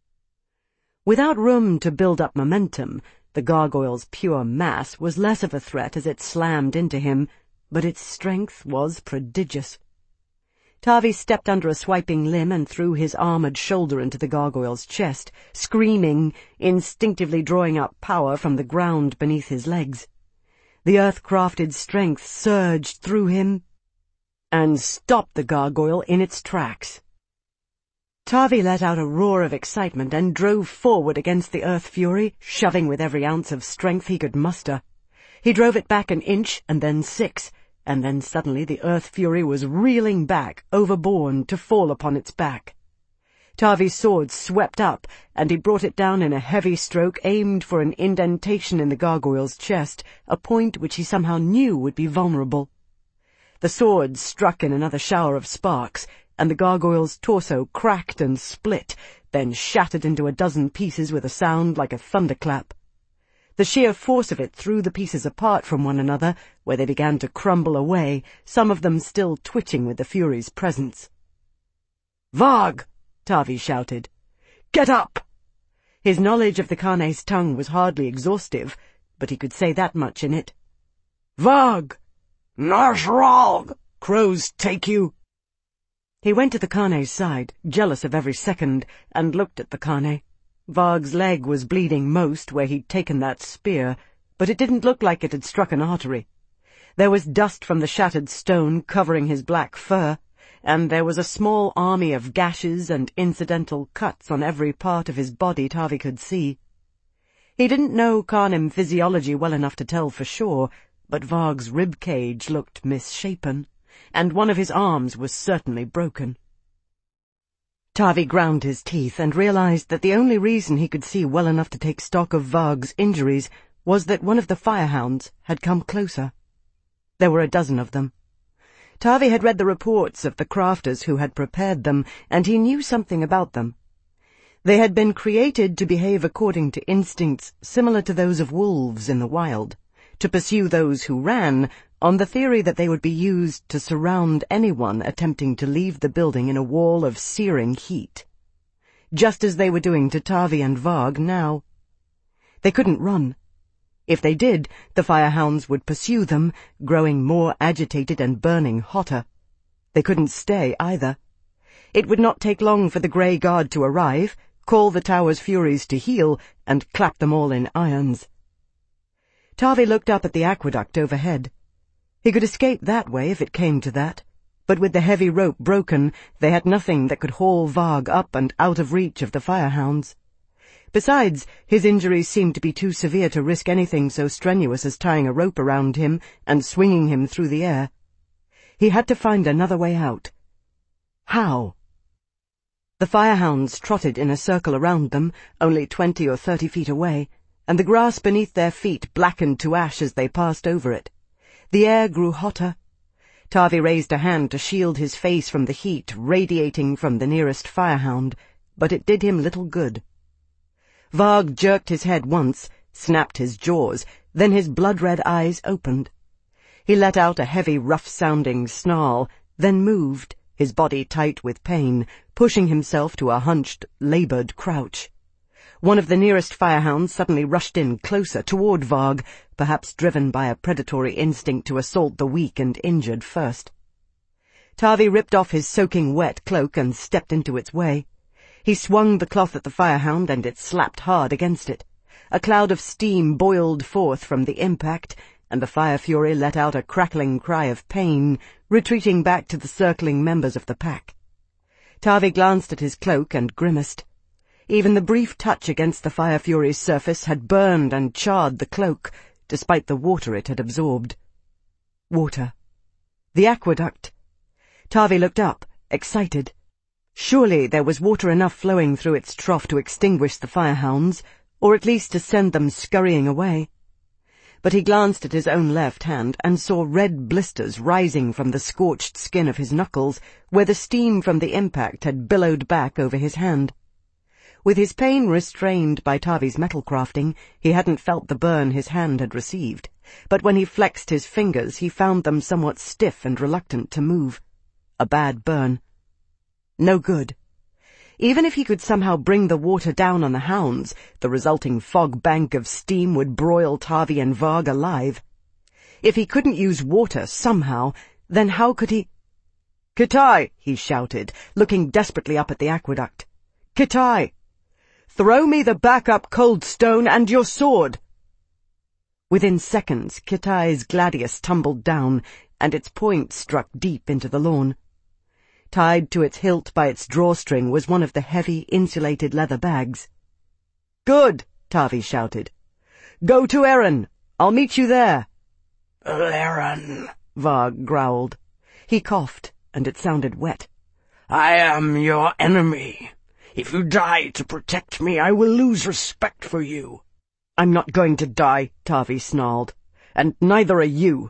Without room to build up momentum, the gargoyle's pure mass was less of a threat as it slammed into him, but its strength was prodigious. Tavi stepped under a swiping limb and threw his armored shoulder into the gargoyle's chest, screaming, instinctively drawing up power from the ground beneath his legs. The earth-crafted strength surged through him and stopped the gargoyle in its tracks. Tavi let out a roar of excitement and drove forward against the earth fury, shoving with every ounce of strength he could muster. He drove it back an inch and then 6, and then suddenly the earth fury was reeling back, overborne, to fall upon its back. Tavi's sword swept up, and he brought it down in a heavy stroke aimed for an indentation in the gargoyle's chest, a point which he somehow knew would be vulnerable. The sword struck in another shower of sparks, and the gargoyle's torso cracked and split, then shattered into a dozen pieces with a sound like a thunderclap. The sheer force of it threw the pieces apart from one another, where they began to crumble away, some of them still twitching with the fury's presence. "Varg!" Tavi shouted. "Get up!" His knowledge of the Kane's tongue was hardly exhaustive, but he could say that much in it. "Varg! Narshralg! Crows take you!" He went to the Kane's side, jealous of every second, and looked at the Kane. Varg's leg was bleeding most where he'd taken that spear, but it didn't look like it had struck an artery. There was dust from the shattered stone covering his black fur, and there was a small army of gashes and incidental cuts on every part of his body Tavi could see. He didn't know Carnim physiology well enough to tell for sure, but Varg's rib cage looked misshapen, and one of his arms was certainly broken. Tavi ground his teeth and realized that the only reason he could see well enough to take stock of Varg's injuries was that one of the firehounds had come closer. There were a dozen of them. Tavi had read the reports of the crafters who had prepared them, and he knew something about them. They had been created to behave according to instincts similar to those of wolves in the wild, to pursue those who ran, on the theory that they would be used to surround anyone attempting to leave the building in a wall of searing heat. Just as they were doing to Tavi and Varg now. They couldn't run. If they did, the firehounds would pursue them, growing more agitated and burning hotter. They couldn't stay either. It would not take long for the Grey Guard to arrive, call the tower's furies to heel, and clap them all in irons. Tavi looked up at the aqueduct overhead. He could escape that way if it came to that, but with the heavy rope broken, they had nothing that could haul Varg up and out of reach of the firehounds. Besides, his injuries seemed to be too severe to risk anything so strenuous as tying a rope around him and swinging him through the air. He had to find another way out. How? The firehounds trotted in a circle around them, only 20 or 30 feet away, and the grass beneath their feet blackened to ash as they passed over it. The air grew hotter. Tavi raised a hand to shield his face from the heat radiating from the nearest firehound, but it did him little good. Varg jerked his head once, snapped his jaws, then his blood-red eyes opened. He let out a heavy, rough-sounding snarl, then moved, his body tight with pain, pushing himself to a hunched, laboured crouch. One of the nearest firehounds suddenly rushed in closer toward Varg, perhaps driven by a predatory instinct to assault the weak and injured first. Tavi ripped off his soaking wet cloak and stepped into its way. He swung the cloth at the firehound, and it slapped hard against it. A cloud of steam boiled forth from the impact, and the fire fury let out a crackling cry of pain, retreating back to the circling members of the pack. Tavi glanced at his cloak and grimaced. Even the brief touch against the fire fury's surface had burned and charred the cloak, despite the water it had absorbed. Water. The aqueduct. Tavi looked up, excited. Surely there was water enough flowing through its trough to extinguish the firehounds, or at least to send them scurrying away. But he glanced at his own left hand and saw red blisters rising from the scorched skin of his knuckles, where the steam from the impact had billowed back over his hand. With his pain restrained by Tavi's metal crafting, he hadn't felt the burn his hand had received, but when he flexed his fingers he found them somewhat stiff and reluctant to move. A bad burn. No good. Even if he could somehow bring the water down on the hounds, the resulting fog bank of steam would broil Tavi and Varg alive. If he couldn't use water somehow, then how could he— "Kitai!" he shouted, looking desperately up at the aqueduct. "Kitai! Throw me the backup cold stone and your sword!" Within seconds, Kitai's gladius tumbled down, and its point struck deep into the lawn. Tied to its hilt by its drawstring was one of the heavy, insulated leather bags. "Good!" Tavi shouted. "Go to Eren! I'll meet you there!" "Eren," Varg growled. He coughed, and it sounded wet. "I am your enemy. If you die to protect me, I will lose respect for you." "I'm not going to die," Tavi snarled. "And neither are you."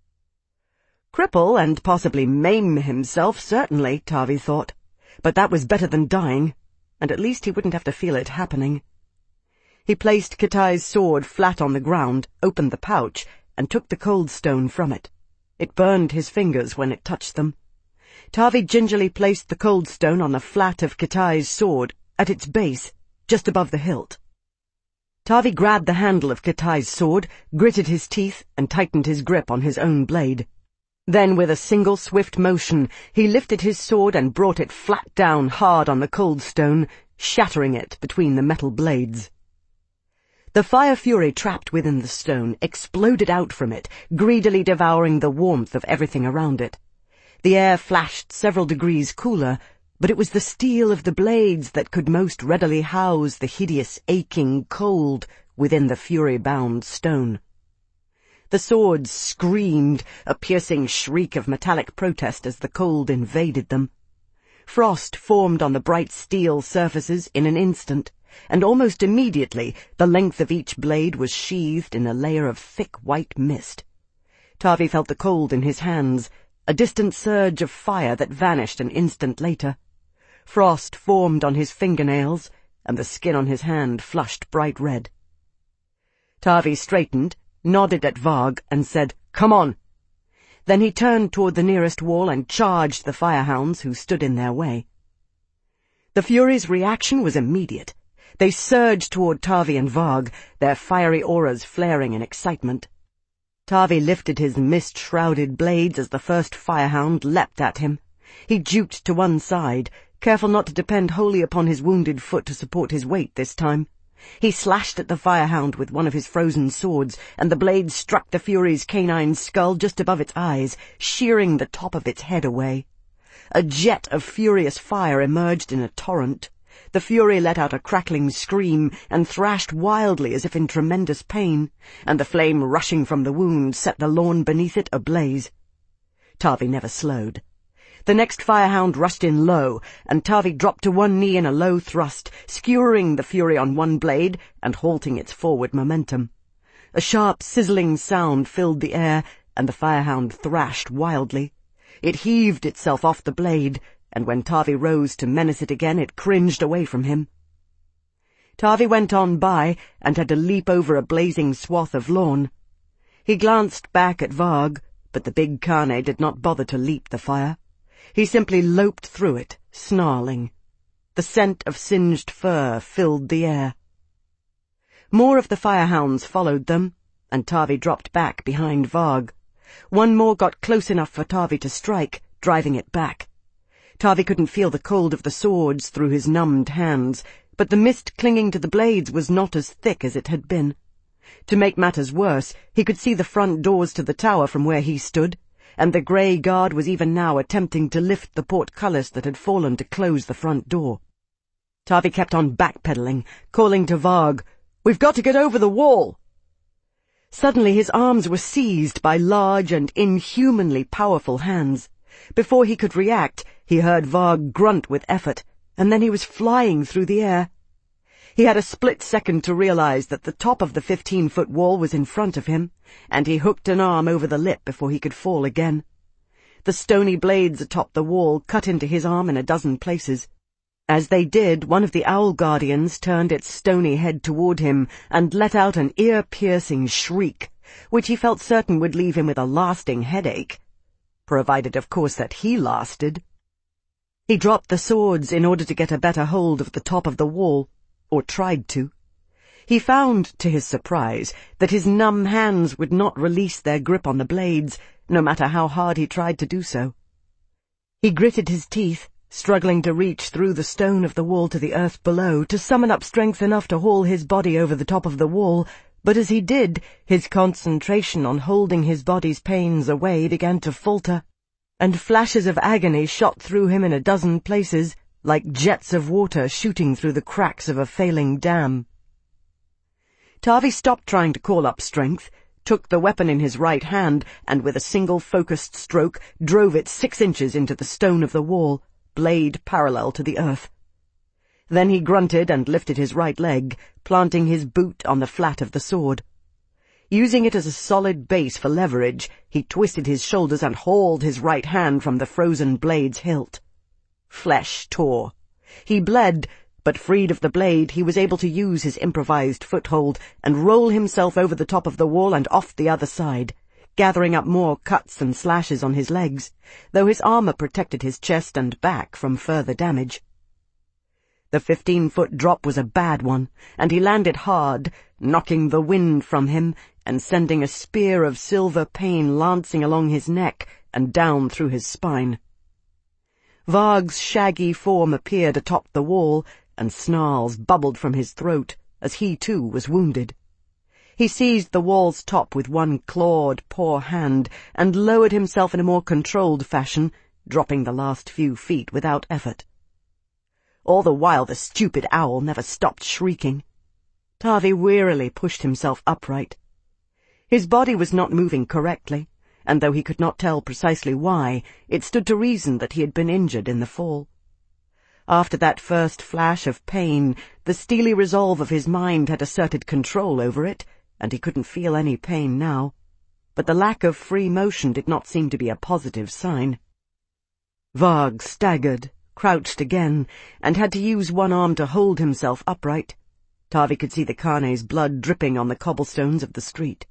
Cripple and possibly maim himself, certainly, Tavi thought. But that was better than dying, and at least he wouldn't have to feel it happening. He placed Kitai's sword flat on the ground, opened the pouch, and took the cold stone from it. It burned his fingers when it touched them. Tavi gingerly placed the cold stone on the flat of Kitai's sword, at its base, just above the hilt. Tavi grabbed the handle of Kitai's sword, gritted his teeth, and tightened his grip on his own blade. Then, with a single swift motion, he lifted his sword and brought it flat down hard on the cold stone, shattering it between the metal blades. The fire fury trapped within the stone exploded out from it, greedily devouring the warmth of everything around it. The air flashed several degrees cooler, but it was the steel of the blades that could most readily house the hideous, aching cold within the fury-bound stone. The swords screamed, a piercing shriek of metallic protest as the cold invaded them. Frost formed on the bright steel surfaces in an instant, and almost immediately the length of each blade was sheathed in a layer of thick white mist. Tavi felt the cold in his hands, a distant surge of fire that vanished an instant later. Frost formed on his fingernails, and the skin on his hand flushed bright red. Tavi straightened, nodded at Varg, and said, "Come on!" Then he turned toward the nearest wall and charged the firehounds who stood in their way. The Furies' reaction was immediate. They surged toward Tavi and Varg, their fiery auras flaring in excitement. Tavi lifted his mist-shrouded blades as the first firehound leapt at him. He juked to one side, careful not to depend wholly upon his wounded foot to support his weight this time. He slashed at the firehound with one of his frozen swords, and the blade struck the Fury's canine skull just above its eyes, shearing the top of its head away. A jet of furious fire emerged in a torrent. The Fury let out a crackling scream and thrashed wildly as if in tremendous pain, and the flame rushing from the wound set the lawn beneath it ablaze. Tavi never slowed. The next firehound rushed in low, and Tavi dropped to one knee in a low thrust, skewering the Fury on one blade and halting its forward momentum. A sharp, sizzling sound filled the air, and the firehound thrashed wildly. It heaved itself off the blade, and when Tavi rose to menace it again, it cringed away from him. Tavi went on by, and had to leap over a blazing swath of lawn. He glanced back at Varg, but the big Kane did not bother to leap the fire. He simply loped through it, snarling. The scent of singed fur filled the air. More of the firehounds followed them, and Tavi dropped back behind Varg. One more got close enough for Tavi to strike, driving it back. Tavi couldn't feel the cold of the swords through his numbed hands, but the mist clinging to the blades was not as thick as it had been. To make matters worse, he could see the front doors to the tower from where he stood, and the grey guard was even now attempting to lift the portcullis that had fallen to close the front door. Tavi kept on backpedaling, calling to Varg, "We've got to get over the wall!" Suddenly his arms were seized by large and inhumanly powerful hands. Before he could react, he heard Varg grunt with effort, and then he was flying through the air. He had a split second to realize that the top of the 15-foot wall was in front of him, and he hooked an arm over the lip before he could fall again. The stony blades atop the wall cut into his arm in a dozen places. As they did, one of the owl guardians turned its stony head toward him and let out an ear-piercing shriek, which he felt certain would leave him with a lasting headache, provided, of course, that he lasted. He dropped the swords in order to get a better hold of the top of the wall, or tried to. He found, to his surprise, that his numb hands would not release their grip on the blades, no matter how hard he tried to do so. He gritted his teeth, struggling to reach through the stone of the wall to the earth below, to summon up strength enough to haul his body over the top of the wall, but as he did, his concentration on holding his body's pains away began to falter, and flashes of agony shot through him in a dozen places, like jets of water shooting through the cracks of a failing dam. Tavi stopped trying to call up strength, took the weapon in his right hand, and with a single focused stroke drove it 6 inches into the stone of the wall, blade parallel to the earth. Then he grunted and lifted his right leg, planting his boot on the flat of the sword. Using it as a solid base for leverage, he twisted his shoulders and hauled his right hand from the frozen blade's hilt. Flesh tore. He bled, but freed of the blade, he was able to use his improvised foothold and roll himself over the top of the wall and off the other side, gathering up more cuts and slashes on his legs, though his armor protected his chest and back from further damage. The 15-foot drop was a bad one, and he landed hard, knocking the wind from him and sending a spear of silver pain lancing along his neck and down through his spine. Varg's shaggy form appeared atop the wall, and snarls bubbled from his throat, as he too was wounded. He seized the wall's top with one clawed, poor hand, and lowered himself in a more controlled fashion, dropping the last few feet without effort. All the while the stupid owl never stopped shrieking. Tavi wearily pushed himself upright. His body was not moving correctly, and though he could not tell precisely why, it stood to reason that he had been injured in the fall. After that first flash of pain, the steely resolve of his mind had asserted control over it, and he couldn't feel any pain now. But the lack of free motion did not seem to be a positive sign. Varg staggered, crouched again, and had to use one arm to hold himself upright. Tavi could see the Khane's blood dripping on the cobblestones of the street.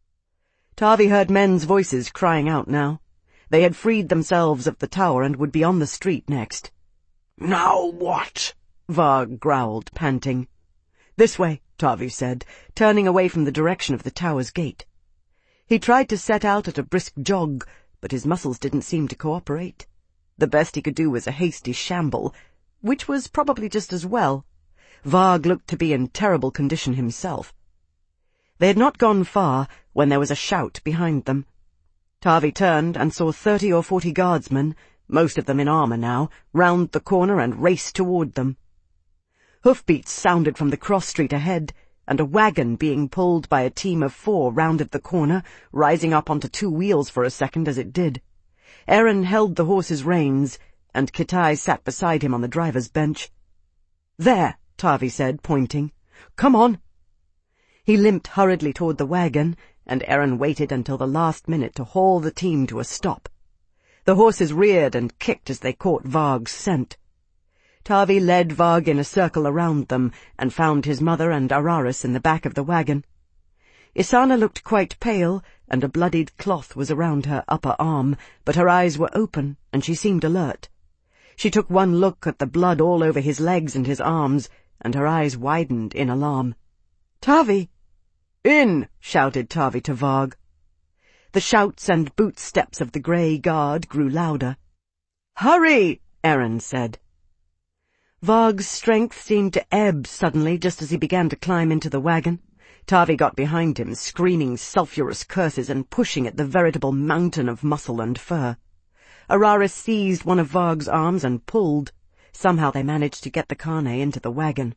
Tavi heard men's voices crying out now. They had freed themselves of the tower and would be on the street next. "Now what?" Varg growled, panting. "This way," Tavi said, turning away from the direction of the tower's gate. He tried to set out at a brisk jog, but his muscles didn't seem to cooperate. The best he could do was a hasty shamble, which was probably just as well. Varg looked to be in terrible condition himself. They had not gone far when there was a shout behind them. Tavi turned and saw 30 or 40 guardsmen, most of them in armour now, round the corner and raced toward them. Hoofbeats sounded from the cross-street ahead, and a wagon being pulled by a team of 4 rounded the corner, rising up onto 2 wheels for a second as it did. Eren held the horse's reins, and Kitai sat beside him on the driver's bench. "There," Tavi said, pointing. "Come on." He limped hurriedly toward the wagon, and Eren waited until the last minute to haul the team to a stop. The horses reared and kicked as they caught Varg's scent. Tavi led Varg in a circle around them, and found his mother and Araris in the back of the wagon. Isana looked quite pale, and a bloodied cloth was around her upper arm, but her eyes were open, and she seemed alert. She took one look at the blood all over his legs and his arms, and her eyes widened in alarm. "Tavi!" "In!" shouted Tavi to Varg. The shouts and boot steps of the grey guard grew louder. "Hurry!" Eren said. Varg's strength seemed to ebb suddenly just as he began to climb into the wagon. Tavi got behind him, screaming sulphurous curses and pushing at the veritable mountain of muscle and fur. Araris seized one of Varg's arms and pulled. Somehow they managed to get the Khane into the wagon.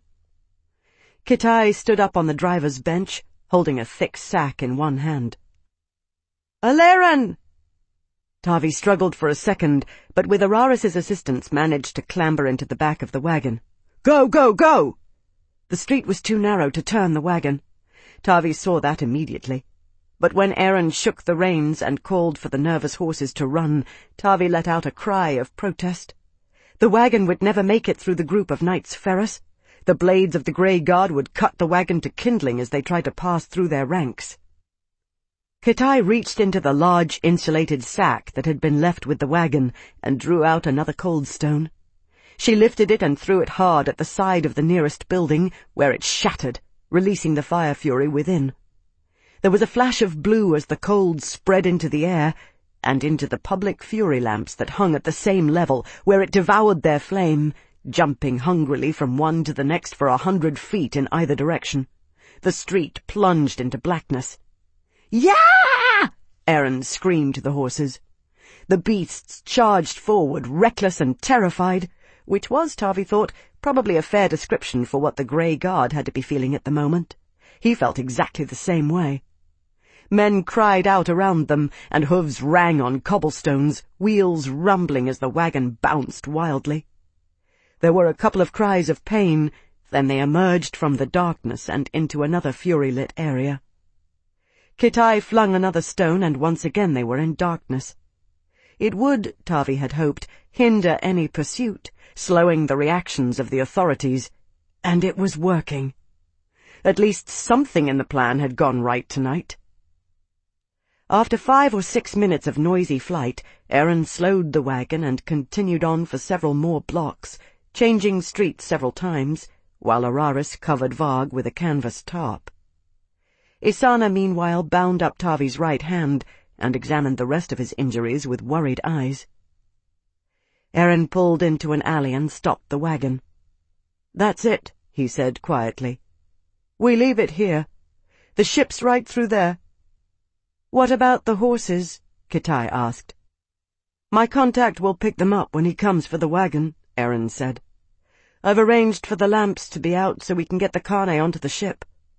Kitai stood up on the driver's bench, holding a thick sack in one hand. "Aleren!" Tavi struggled for a second, but with Araris's assistance managed to clamber into the back of the wagon. "Go, go, go!" The street was too narrow to turn the wagon. Tavi saw that immediately. But when Eren shook the reins and called for the nervous horses to run, Tavi let out a cry of protest. The wagon would never make it through the group of knights Ferrus. The blades of the Grey Guard would cut the wagon to kindling as they tried to pass through their ranks. Kitai reached into the large insulated sack that had been left with the wagon and drew out another cold stone. She lifted it and threw it hard at the side of the nearest building, where it shattered, releasing the fire fury within. There was a flash of blue as the cold spread into the air, and into the public fury lamps that hung at the same level, where it devoured their flame, jumping hungrily from one to the next for 100 feet in either direction. The street plunged into blackness. "Yeah!" Eren screamed to the horses. The beasts charged forward, reckless and terrified, which was, Tavi thought, probably a fair description for what the Grey Guard had to be feeling at the moment. He felt exactly the same way. Men cried out around them, and hooves rang on cobblestones, wheels rumbling as the wagon bounced wildly. There were a couple of cries of pain, then they emerged from the darkness and into another fury-lit area. Kitai flung another stone, and once again they were in darkness. It would, Tavi had hoped, hinder any pursuit, slowing the reactions of the authorities, and it was working. At least something in the plan had gone right tonight. After 5 or 6 minutes of noisy flight, Eren slowed the wagon and continued on for several more blocks, changing streets several times, while Araris covered Varg with a canvas tarp. Isana meanwhile bound up Tavi's right hand and examined the rest of his injuries with worried eyes. Eren pulled into an alley and stopped the wagon. "That's it," he said quietly. "We leave it here. The ship's right through there." "What about the horses?" Kitai asked. "My contact will pick them up when he comes for the wagon," Eren said. "I've arranged for the lamps to be out so we can get the Khane onto the ship.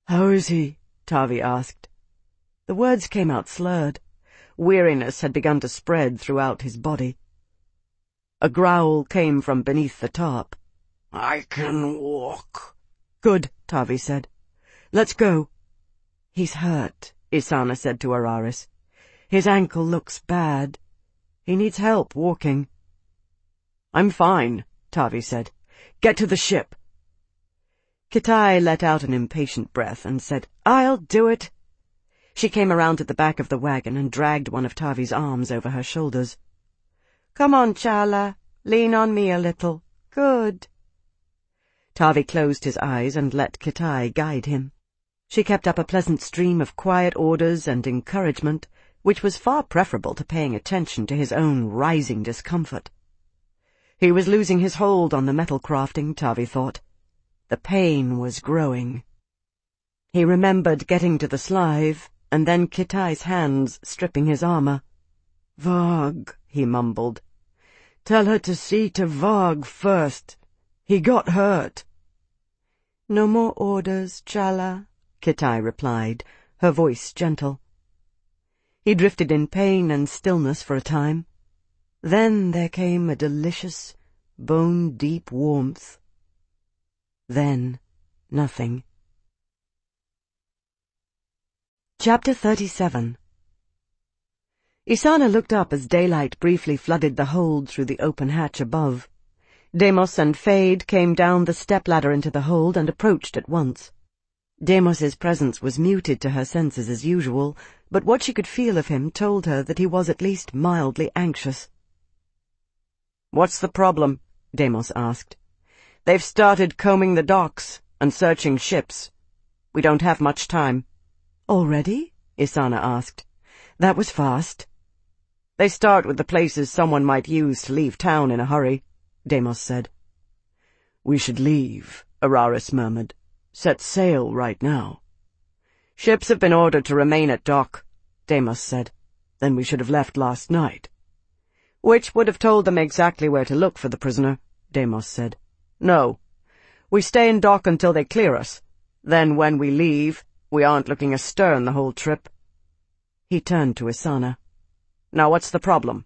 "How is he?" Tavi asked. The words came out slurred. Weariness had begun to spread throughout his body. A growl came from beneath the tarp. "I can walk." "Good," Tavi said. "Let's go." "He's hurt," Isana said to Araris. "His ankle looks bad. He needs help walking." "I'm fine," Tavi said. "Get to the ship." Kitai let out an impatient breath and said, "I'll do it." She came around to the back of the wagon and dragged one of Tavi's arms over her shoulders. "Come on, Chala. Lean on me a little. Good." Tavi closed his eyes and let Kitai guide him. She kept up a pleasant stream of quiet orders and encouragement, which was far preferable to paying attention to his own rising discomfort. He was losing his hold on the metal crafting, Tavi thought. The pain was growing. He remembered getting to the Slive, and then Kitai's hands stripping his armor. "Varg," he mumbled. "Tell her to see to Varg first. He got hurt." "No more orders, Chala," Kitai replied, her voice gentle. He drifted in pain and stillness for a time. Then there came a delicious, bone-deep warmth. Then nothing. Chapter 37. Isana looked up as daylight briefly flooded the hold through the open hatch above. Deimos and Fade came down the step-ladder into the hold and approached at once. Deimos's presence was muted to her senses as usual, but what she could feel of him told her that he was at least mildly anxious. "What's the problem?" Deimos asked. "They've started combing the docks and searching ships. We don't have much time." "Already?" Isana asked. "That was fast." "They start with the places someone might use to leave town in a hurry," Deimos said. "We should leave," Araris murmured. "Set sail right now." "Ships have been ordered to remain at dock," Deimos said. "Then we should have left last night." "Which would have told them exactly where to look for the prisoner," Deimos said. "No. We stay in dock until they clear us. Then when we leave, we aren't looking astern the whole trip." He turned to Isana. "Now what's the problem?"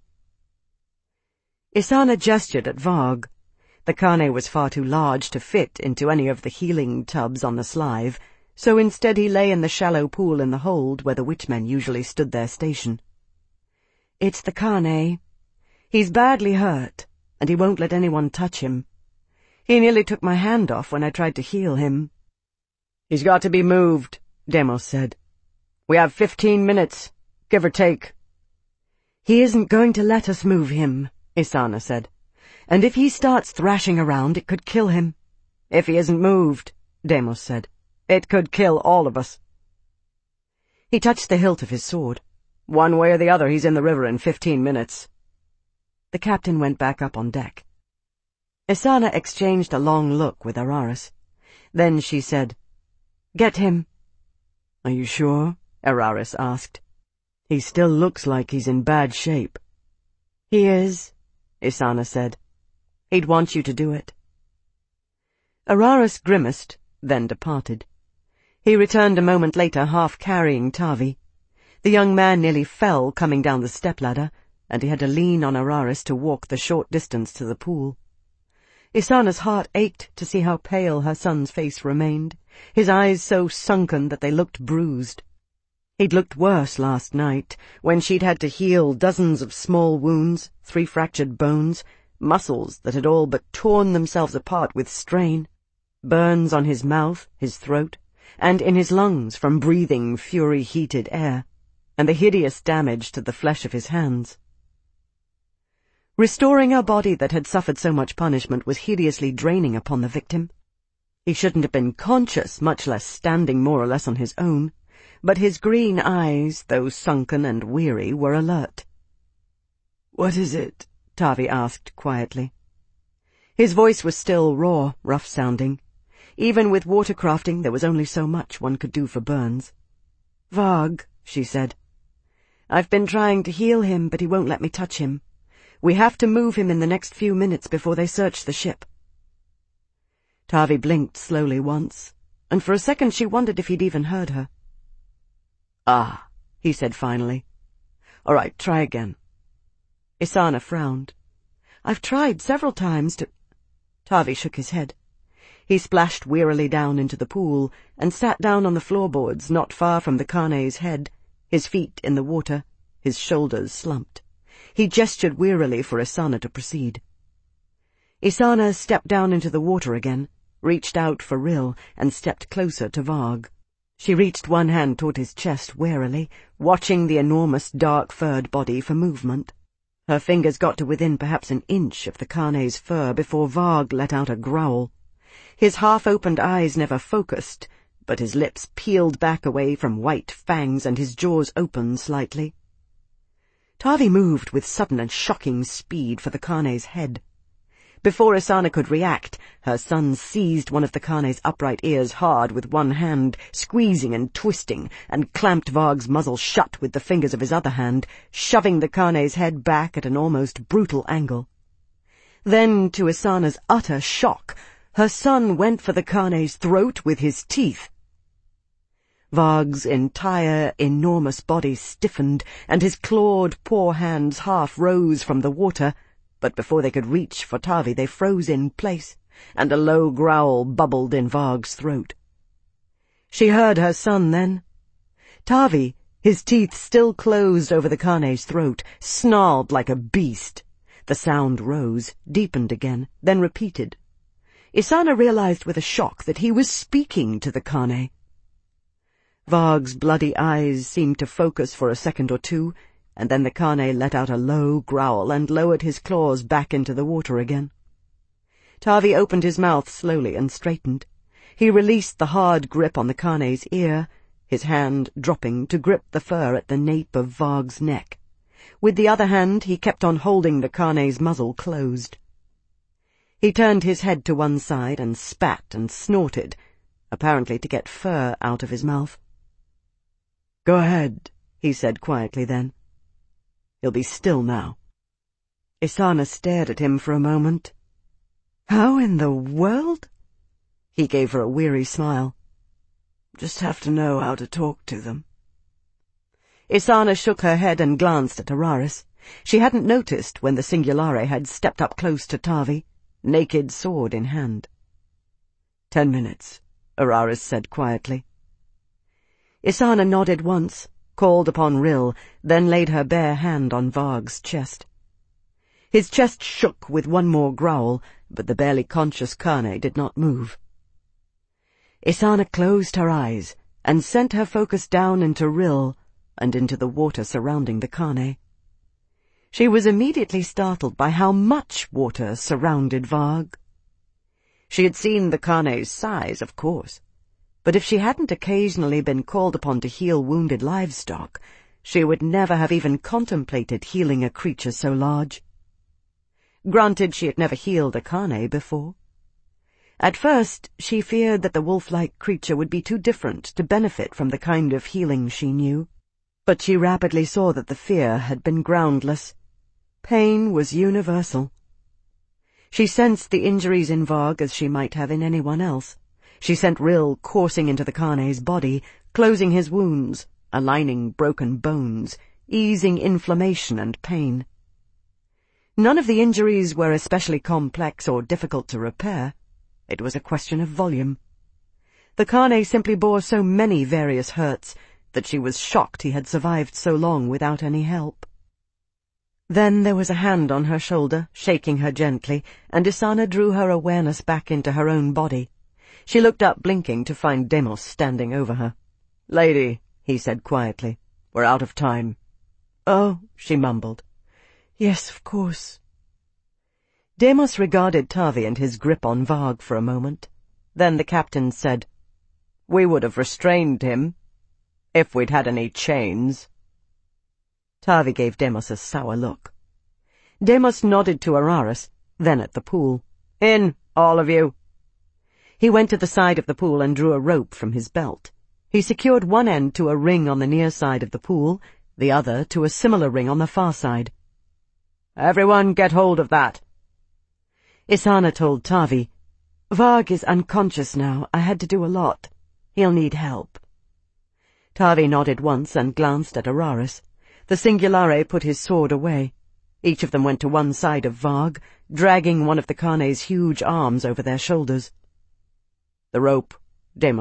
Isana gestured at Varg. The Kane was far too large to fit into any of the healing tubs on the Slive, so instead he lay in the shallow pool in the hold where the witchmen usually stood their station. "It's the Kane. He's badly hurt, and he won't let anyone touch him. He nearly took my hand off when I tried to heal him." "He's got to be moved," Deimos said. "We have 15 minutes, give or take." "He isn't going to let us move him," Isana said. "And if he starts thrashing around, it could kill him." "If he isn't moved," Deimos said, "it could kill all of us." He touched the hilt of his sword. "One way or the other, he's in the river in 15 minutes. The captain went back up on deck. Isana exchanged a long look with Araris. Then she said, "Get him." "Are you sure?" Araris asked. "He still looks like he's in bad shape." "He is," Isana said. "He'd want you to do it." Araris grimaced, then departed. He returned a moment later, half carrying Tavi. The young man nearly fell coming down the step-ladder, and he had to lean on Araris to walk the short distance to the pool. Isana's heart ached to see how pale her son's face remained, his eyes so sunken that they looked bruised. He'd looked worse last night, when she'd had to heal dozens of small wounds, 3 fractured bones, muscles that had all but torn themselves apart with strain, burns on his mouth, his throat, and in his lungs from breathing fury-heated air, and the hideous damage to the flesh of his hands. Restoring a body that had suffered so much punishment was hideously draining upon the victim. He shouldn't have been conscious, much less standing more or less on his own, but his green eyes, though sunken and weary, were alert. "What is it?" Tavi asked quietly. His voice was still raw, rough-sounding. Even with watercrafting, there was only so much one could do for burns. "Varg," she said. "I've been trying to heal him, but he won't let me touch him. We have to move him in the next few minutes before they search the ship." Tavi blinked slowly once, and for a second she wondered if he'd even heard her. "Ah," he said finally. "All right, try again." Isana frowned. "I've tried several times to—" Tavi shook his head. He splashed wearily down into the pool and sat down on the floorboards not far from the Kane's head, his feet in the water, his shoulders slumped. He gestured wearily for Isana to proceed. Isana stepped down into the water again, reached out for Rill, and stepped closer to Varg. She reached one hand toward his chest warily, watching the enormous dark-furred body for movement. Her fingers got to within perhaps an inch of the Kane's fur before Varg let out a growl. His half-opened eyes never focused, but his lips peeled back away from white fangs and his jaws opened slightly. Tavi moved with sudden and shocking speed for the Kane's head. Before Isana could react, her son seized one of the Kane's upright ears hard with one hand, squeezing and twisting, and clamped Varg's muzzle shut with the fingers of his other hand, shoving the Kane's head back at an almost brutal angle. Then, to Isana's utter shock, her son went for the Kane's throat with his teeth. Varg's entire, enormous body stiffened, and his clawed paw hands half rose from the water, but before they could reach for Tavi they froze in place, and a low growl bubbled in Varg's throat. She heard her son then. Tavi, his teeth still closed over the Kane's throat, snarled like a beast. The sound rose, deepened again, then repeated. Isana realized with a shock that he was speaking to the Kane. Varg's bloody eyes seemed to focus for a second or two, and then the Kane let out a low growl and lowered his claws back into the water again. Tavi opened his mouth slowly and straightened. He released the hard grip on the Kane's ear, his hand dropping to grip the fur at the nape of Varg's neck. With the other hand he kept on holding the Kane's muzzle closed. He turned his head to one side and spat and snorted, apparently to get fur out of his mouth. "Go ahead," he said quietly then. "He'll be still now." Isana stared at him for a moment. "How in the world?" He gave her a weary smile. "Just have to know how to talk to them." Isana shook her head and glanced at Araris. She hadn't noticed when the Singulare had stepped up close to Tavi, naked sword in hand. 10 minutes, Araris said quietly. Isana nodded once, called upon Rill, then laid her bare hand on Varg's chest. His chest shook with one more growl, but the barely conscious Kane did not move. Isana closed her eyes and sent her focus down into Rill and into the water surrounding the Kane. She was immediately startled by how much water surrounded Varg. She had seen the Kane's size, of course, but if she hadn't occasionally been called upon to heal wounded livestock, she would never have even contemplated healing a creature so large. Granted, she had never healed a Kane before. At first, she feared that the wolf-like creature would be too different to benefit from the kind of healing she knew, but she rapidly saw that the fear had been groundless. Pain was universal. She sensed the injuries in Varg as she might have in anyone else. She sent Rill coursing into the Kane's body, closing his wounds, aligning broken bones, easing inflammation and pain. None of the injuries were especially complex or difficult to repair. It was a question of volume. The Kane simply bore so many various hurts that she was shocked he had survived so long without any help. Then there was a hand on her shoulder, shaking her gently, and Isana drew her awareness back into her own body. She looked up, blinking, to find Demos standing over her. "Lady," he said quietly, "we're out of time." "Oh," she mumbled. "Yes, of course." Demos regarded Tavi and his grip on Varg for a moment. Then the captain said, "We would have restrained him, if we'd had any chains." Tavi gave Demos a sour look. Demos nodded to Araris, then at the pool. "In, all of you." He went to the side of the pool and drew a rope from his belt. He secured one end to a ring on the near side of the pool, the other to a similar ring on the far side. "Everyone get hold of that." Isana told Tavi, "Varg is unconscious now. I had to do a lot." He'll need help." Tavi nodded once and glanced at Araris. The Singulare put his sword away. Each of them went to one side of Varg, dragging one of the Khane's huge arms over their shoulders. "The rope,"